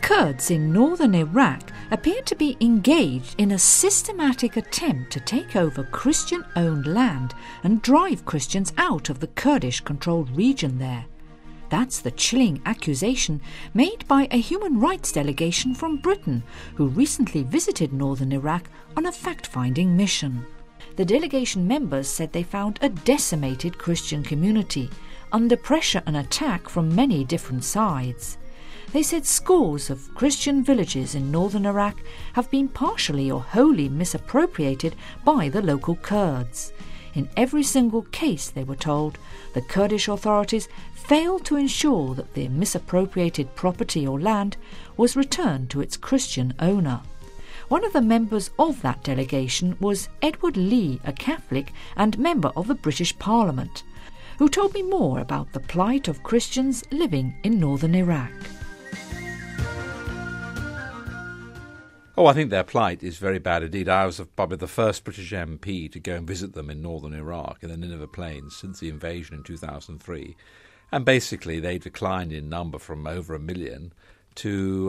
Kurds in northern Iraq appear to be engaged in a systematic attempt to take over Christian-owned land and drive Christians out of the Kurdish-controlled region there. That's the chilling accusation made by a human rights delegation from Britain who recently visited northern Iraq on a fact-finding mission. The delegation members said they found a decimated Christian community, under pressure and attack from many different sides. They said scores of Christian villages in northern Iraq have been partially or wholly misappropriated by the local Kurds. In every single case, they were told, the Kurdish authorities failed to ensure that the misappropriated property or land was returned to its Christian owner. One of the members of that delegation was Edward Lee, a Catholic and member of the British Parliament, who told me more about the plight of Christians living in northern Iraq. Oh, I think their plight is very bad indeed. I was probably the first British MP to go and visit them in northern Iraq, in the Nineveh Plains, since the invasion in 2003. And basically they declined in number from over 1 million to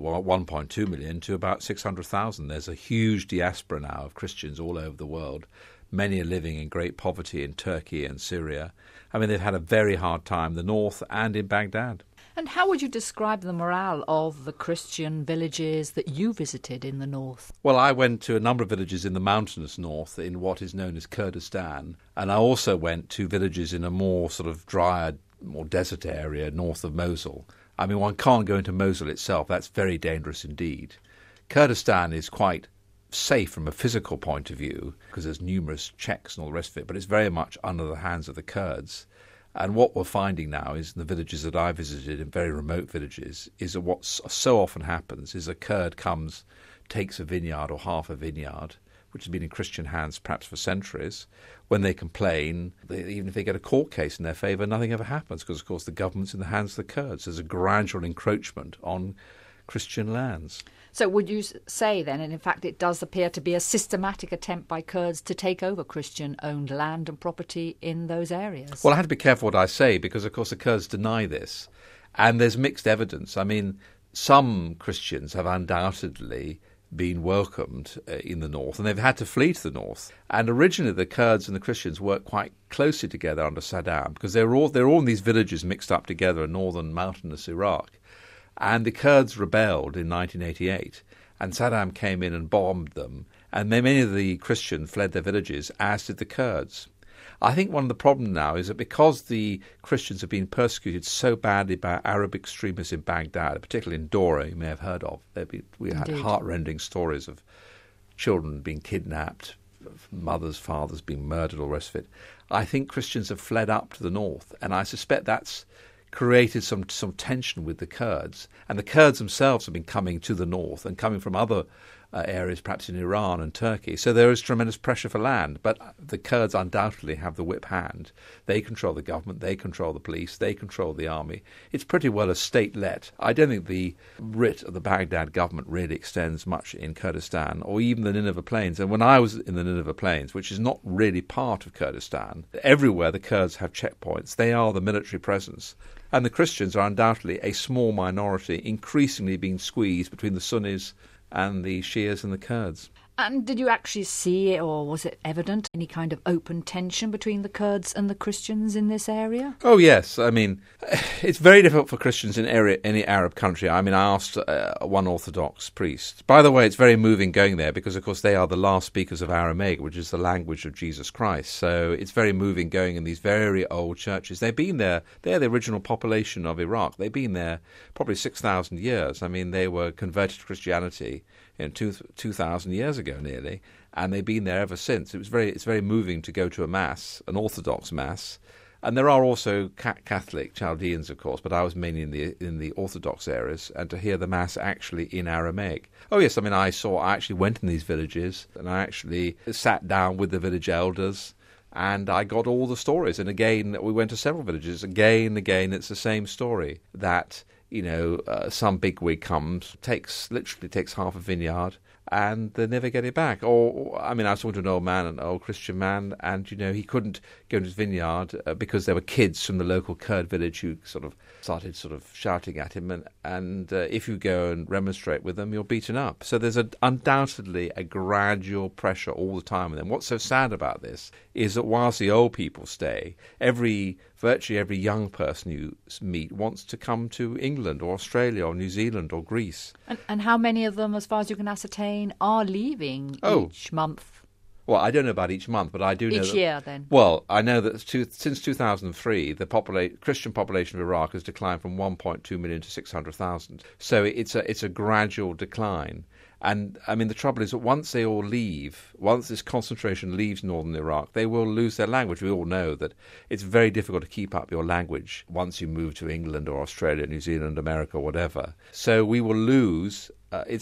1.2 million to about 600,000. There's a huge diaspora now of Christians all over the world. Many are living in great poverty in Turkey and Syria. I mean, they've had a very hard time in the north and in Baghdad. And how would you describe the morale of the Christian villages that you visited in the north? Well, I went to a number of villages in the mountainous north in what is known as Kurdistan, and I also went to villages in a more sort of drier, more desert area north of Mosul. I mean, one can't go into Mosul itself. That's very dangerous indeed. Kurdistan is quite safe from a physical point of view because there's numerous checks and all the rest of it, but it's very much under the hands of the Kurds. And what we're finding now is in the villages that I visited, in very remote villages, is that what so often happens is a Kurd comes, takes a vineyard or half a vineyard, which has been in Christian hands perhaps for centuries. When they complain, even if they get a court case in their favour, nothing ever happens because, of course, the government's in the hands of the Kurds. There's a gradual encroachment on Christian lands. So would you say then, and in fact it does appear to be a systematic attempt by Kurds to take over Christian-owned land and property in those areas? Well, I have to be careful what I say because, of course, the Kurds deny this. And there's mixed evidence. I mean, some Christians have undoubtedly been welcomed in the north, and they've had to flee to the north. And originally the Kurds and the Christians worked quite closely together under Saddam because they're all in these villages mixed up together in northern mountainous Iraq. And the Kurds rebelled in 1988, and Saddam came in and bombed them, and many of the Christians fled their villages, as did the Kurds. I think one of the problems now is that because the Christians have been persecuted so badly by Arab extremists in Baghdad, particularly in Dora, you may have heard of, we had heart-rending stories of children being kidnapped, mothers, fathers being murdered, all the rest of it. I think Christians have fled up to the north, and I suspect that's created some tension with the Kurds. And the Kurds themselves have been coming to the north and coming from other areas, perhaps in Iran and Turkey. So there is tremendous pressure for land. But the Kurds undoubtedly have the whip hand. They control the government, they control the police, they control the army. It's pretty well a state-led. I don't think the writ of the Baghdad government really extends much in Kurdistan or even the Nineveh Plains. And when I was in the Nineveh Plains, which is not really part of Kurdistan, everywhere the Kurds have checkpoints. They are the military presence. And the Christians are undoubtedly a small minority, increasingly being squeezed between the Sunnis and the Shias and the Kurds. And did you actually see it, or was it evident, any kind of open tension between the Kurds and the Christians in this area? Oh, yes. I mean, it's very difficult for Christians in any Arab country. I mean, I asked one Orthodox priest. By the way, it's very moving going there because, of course, they are the last speakers of Aramaic, which is the language of Jesus Christ. So it's very moving going in these very old churches. They've been there. They're the original population of Iraq. They've been there probably 6,000 years. I mean, they were converted to Christianity 2,000 years ago nearly, and they've been there ever since. It's very moving to go to a mass, an Orthodox mass, and there are also Catholic Chaldeans, of course, but I was mainly in the Orthodox areas, and to hear the mass actually in Aramaic. Oh yes, I mean, I actually went in these villages, and I actually sat down with the village elders, and I got all the stories. And again, we went to several villages. Again, it's the same story that some bigwig comes, literally takes half a vineyard, and they never get it back. Or I was talking to an old man, an old Christian man, and he couldn't go into his vineyard because there were kids from the local Kurd village who started shouting at him, and if you go and remonstrate with them, you're beaten up. So there's undoubtedly a gradual pressure all the time. And then what's so sad about this is that whilst the old people stay, virtually every young person you meet wants to come to England or Australia or New Zealand or Greece. And how many of them, as far as you can ascertain, are leaving each month? Well, I don't know about each month, but I do know each year, then. Well, I know that since 2003, the Christian population of Iraq has declined from 1.2 million to 600,000. So it's a gradual decline. And the trouble is that once this concentration leaves northern Iraq, they will lose their language. We all know that it's very difficult to keep up your language once you move to England or Australia, New Zealand, America, whatever. So we will lose.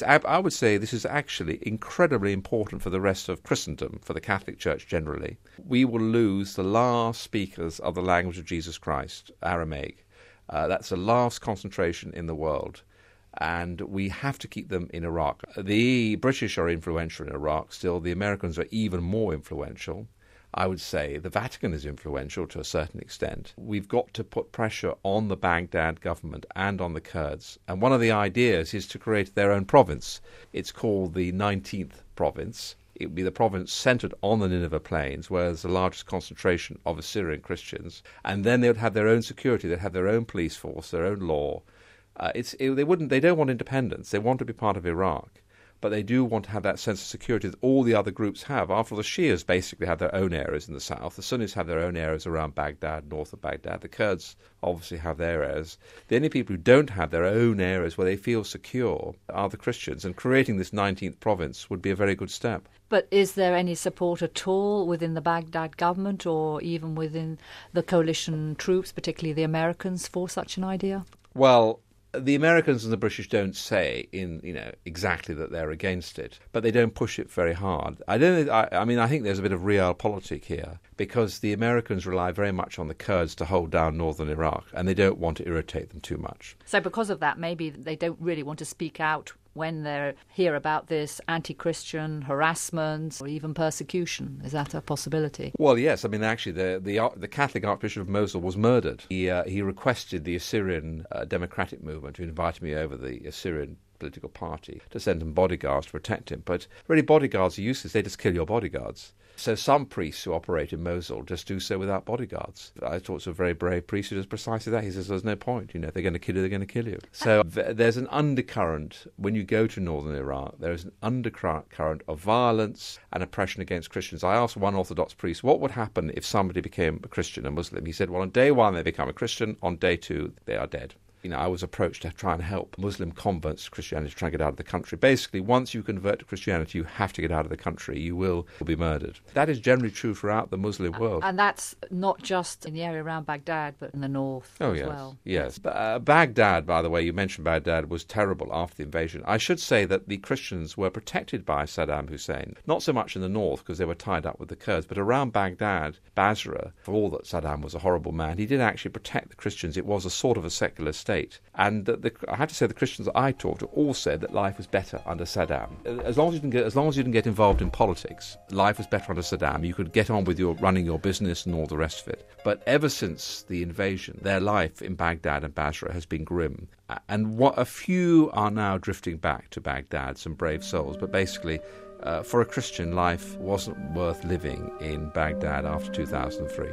I would say this is actually incredibly important for the rest of Christendom, for the Catholic Church generally. We will lose the last speakers of the language of Jesus Christ, Aramaic. That's the last concentration in the world. And we have to keep them in Iraq. The British are influential in Iraq still. The Americans are even more influential. I would say the Vatican is influential to a certain extent. We've got to put pressure on the Baghdad government and on the Kurds. And one of the ideas is to create their own province. It's called the 19th province. It would be the province centred on the Nineveh Plains, where there's the largest concentration of Assyrian Christians. And then they would have their own security. They'd have their own police force, their own law. They don't want independence. They want to be part of Iraq, but they do want to have that sense of security that all the other groups have. After all, the Shias basically have their own areas in the south. The Sunnis have their own areas around Baghdad, north of Baghdad. The Kurds obviously have their areas. The only people who don't have their own areas where they feel secure are the Christians, and creating this 19th province would be a very good step. But is there any support at all within the Baghdad government or even within the coalition troops, particularly the Americans, for such an idea? Well, the Americans and the British don't say exactly that they're against it, but they don't push it very hard. I think there's a bit of realpolitik here, because the Americans rely very much on the Kurds to hold down northern Iraq, and they don't want to irritate them too much. So because of that, maybe they don't really want to speak out when they hear about this anti-Christian harassment or even persecution. Is that a possibility? Well, yes. Actually, the Catholic Archbishop of Mosul was murdered. He requested the Assyrian Democratic Movement to invite me over, the Assyrian political party, to send them bodyguards to protect him. But really, bodyguards are useless. They just kill your bodyguards. So some priests who operate in Mosul just do so without bodyguards. I talked to a very brave priest who does precisely that. He says there's no point. If they're going to kill you, they're going to kill you. So there's an undercurrent. When you go to northern Iraq, there is an undercurrent of violence and oppression against Christians. I asked one Orthodox priest, what would happen if somebody became a Christian, a Muslim? He said, well, on day one, they become a Christian. On day two, they are dead. I was approached to try and help Muslim converts to Christianity to try and get out of the country. Basically, once you convert to Christianity, you have to get out of the country. You will be murdered. That is generally true throughout the Muslim world. And that's not just in the area around Baghdad, but in the north as well. Yes. Baghdad, by the way, you mentioned Baghdad, was terrible after the invasion. I should say that the Christians were protected by Saddam Hussein, not so much in the north because they were tied up with the Kurds, but around Baghdad, Basra, for all that Saddam was a horrible man, he did actually protect the Christians. It was a sort of a secular state. And I have to say the Christians that I talked to all said that life was better under Saddam. As long as you didn't get involved in politics, life was better under Saddam. You could get on with running your business and all the rest of it. But ever since the invasion, their life in Baghdad and Basra has been grim. And a few are now drifting back to Baghdad, some brave souls. But basically, for a Christian, life wasn't worth living in Baghdad after 2003.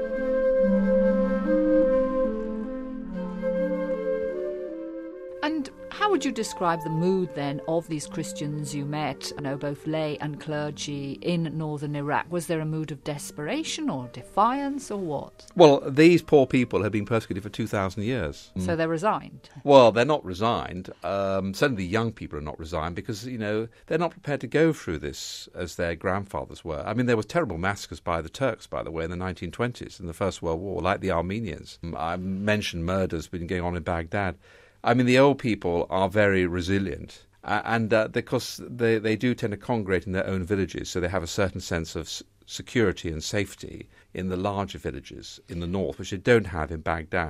And how would you describe the mood then of these Christians you met, both lay and clergy, in northern Iraq? Was there a mood of desperation or defiance or what? Well, these poor people have been persecuted for 2,000 years. So they're resigned? Well, they're not resigned. Certainly the young people are not resigned because, they're not prepared to go through this as their grandfathers were. There were terrible massacres by the Turks, by the way, in the 1920s, in the First World War, like the Armenians. I mentioned murders been going on in Baghdad. The old people are very resilient, and because they do tend to congregate in their own villages, so they have a certain sense of security and safety in the larger villages in the north, which they don't have in Baghdad.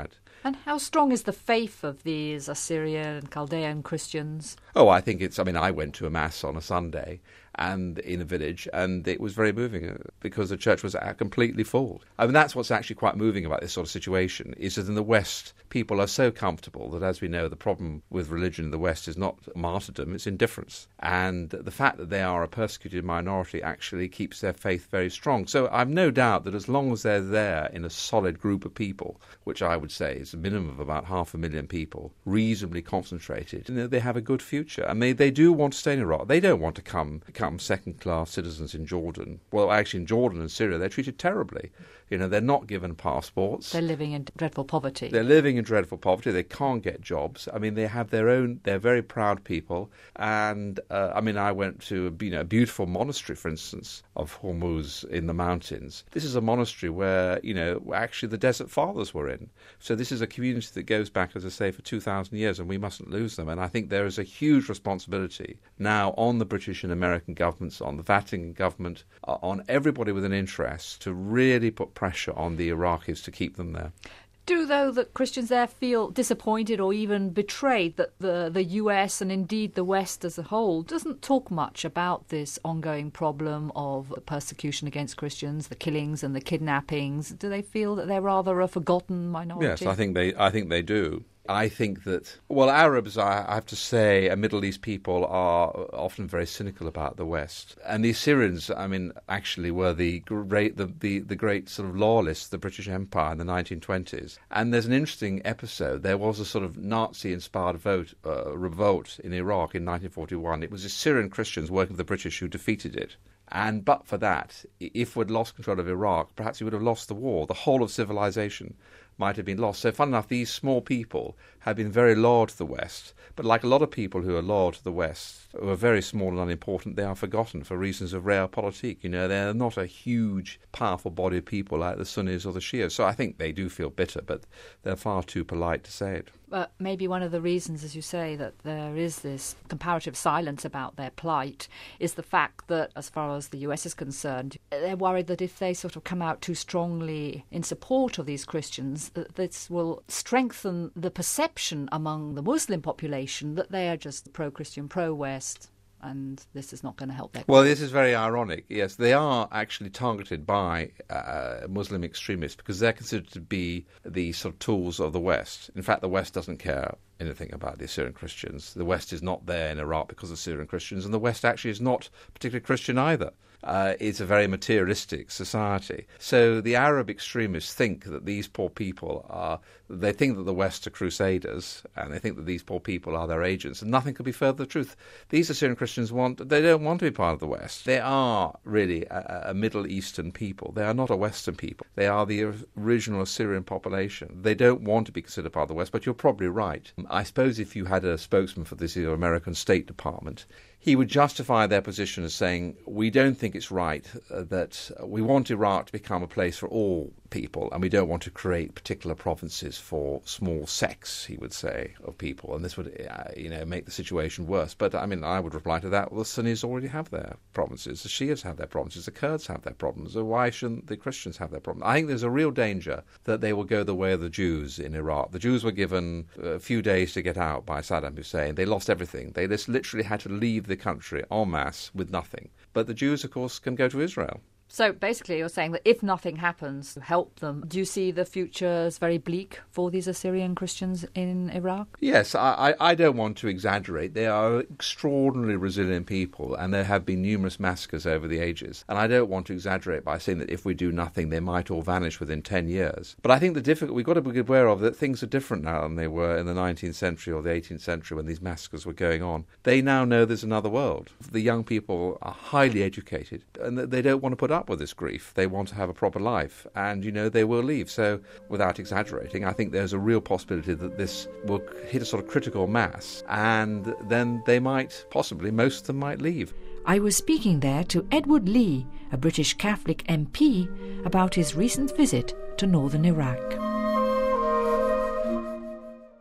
And how strong is the faith of these Assyrian and Chaldean Christians? Oh, I think I went to a mass on a Sunday and in a village, and it was very moving because the church was completely full. I mean, that's what's actually quite moving about this sort of situation, is that in the West, people are so comfortable that, as we know, the problem with religion in the West is not martyrdom, it's indifference. And the fact that they are a persecuted minority actually keeps their faith very strong. So I've no doubt that as long as they're there in a solid group of people, which I would say is a minimum of about 500,000 people, reasonably concentrated, they have a good future. And they do want to stay in Iraq. They don't want to become second-class citizens in Jordan. Well, actually, in Jordan and Syria, they're treated terribly. They're not given passports. They're living in dreadful poverty. They can't get jobs. I mean, they have they're very proud people. And, I went to a beautiful monastery, for instance, of Hormuz in the mountains. This is a monastery where, actually the Desert Fathers were in. So this is a community that goes back, as I say, for 2,000 years, and we mustn't lose them. And I think there is a huge responsibility now on the British and American governments, on the Vatican government, on everybody with an interest to really put pressure on the Iraqis to keep them there. Do, though, the Christians there feel disappointed or even betrayed that the US and indeed the West as a whole doesn't talk much about this ongoing problem of persecution against Christians, the killings and the kidnappings? Do they feel that they're rather a forgotten minority? Yes, I think they do. I think that, Arabs, I have to say, and Middle East people are often very cynical about the West. And the Assyrians, actually were the great sort of loyalists of the British Empire in the 1920s. And there's an interesting episode. There was a sort of Nazi-inspired revolt in Iraq in 1941. It was Assyrian Christians working with the British who defeated it. But for that, if we'd lost control of Iraq, perhaps we would have lost the war. The whole of civilization might have been lost. So, fun enough, these small people have been very loyal to the West. But like a lot of people who are loyal to the West, who are very small and unimportant, they are forgotten for reasons of realpolitik. They're not a huge, powerful body of people like the Sunnis or the Shias. So I think they do feel bitter, but they're far too polite to say it. But maybe one of the reasons, as you say, that there is this comparative silence about their plight is the fact that, as far as the US is concerned, they're worried that if they sort of come out too strongly in support of these Christians, that this will strengthen the perception among the Muslim population that they are just pro-Christian, pro-West. And this is not going to help their cause. Well, this is very ironic. Yes, they are actually targeted by Muslim extremists because they're considered to be the sort of tools of the West. In fact, the West doesn't care anything about the Assyrian Christians. The West is not there in Iraq because of Syrian Christians, and the West actually is not particularly Christian either. It's a very materialistic society. So the Arab extremists think that these poor people they think that the West are crusaders, and they think that these poor people are their agents, and nothing could be further the truth. These Assyrian Christians they don't want to be part of the West. They are really a Middle Eastern people. They are not a Western people. They are the original Assyrian population. They don't want to be considered part of the West, but you're probably right. I suppose if you had a spokesman for this American State Department, he would justify their position as saying, we don't think it's right that we want Iraq to become a place for all people, and we don't want to create particular provinces for small sects, he would say, of people, and this would make the situation worse. But I would reply to that, well, the Sunnis already have their provinces, the Shias have their provinces, the Kurds have their problems, so why shouldn't the Christians have their problems? I think there's a real danger that they will go the way of the Jews in Iraq. The Jews were given a few days to get out by Saddam Hussein. They lost everything. They just literally had to leave the country en masse with nothing. But the Jews, of course, can go to Israel. So basically you're saying that if nothing happens to help them, do you see the future as very bleak for these Assyrian Christians in Iraq? Yes, I don't want to exaggerate. They are extraordinarily resilient people, and there have been numerous massacres over the ages. And I don't want to exaggerate by saying that if we do nothing, they might all vanish within 10 years. But I think we've got to be aware of that things are different now than they were in the 19th century or the 18th century when these massacres were going on. They now know there's another world. The young people are highly educated, and they don't want to put up with this grief. They want to have a proper life, and they will leave. So without exaggerating, I think there's a real possibility that this will hit a sort of critical mass, and then they might, possibly most of them might leave. I was speaking there to Edward Lee, a British Catholic MP, about his recent visit to northern Iraq.